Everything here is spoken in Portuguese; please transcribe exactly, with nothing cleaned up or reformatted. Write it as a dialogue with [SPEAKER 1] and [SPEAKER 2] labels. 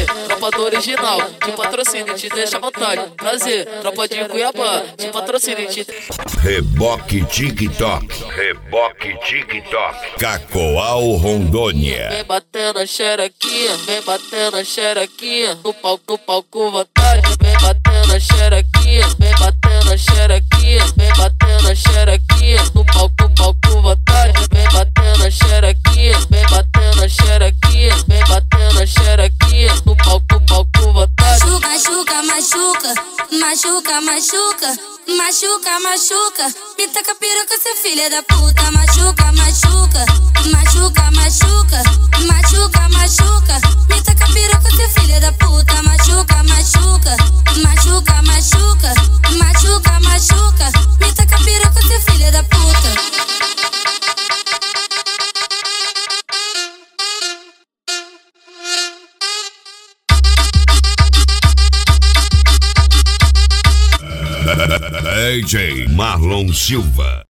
[SPEAKER 1] tropa do original, de patrocínio te deixa à vontade. Prazer, tropa de Cuiabá, de patrocínio te
[SPEAKER 2] Reboque TikTok, Reboque TikTok, Cacoal Rondônia.
[SPEAKER 1] vem batendo a xerequinha, vem batendo a xerequinha, no palco, no palco vontade, vem batendo a xerequinha, vem batendo a xerequinha, vem batendo a xerequinha, no palco, no palco vontade, vem batendo a xerequinha, vem batendo a xerequinha, vem batendo a xerequinha, no palco, no palco vontade.
[SPEAKER 3] Machuca, machuca, machuca, machuca, machuca, machuca, me taca piroca, seu filho da puta. Machuca, machuca, machuca, machuca, machuca, machuca, me taca piroca, seu filho da puta. Machuca, machuca, machuca, machuca, machuca, machuca, me taca piroca, seu filho da puta.
[SPEAKER 2] D J Marlon Silva.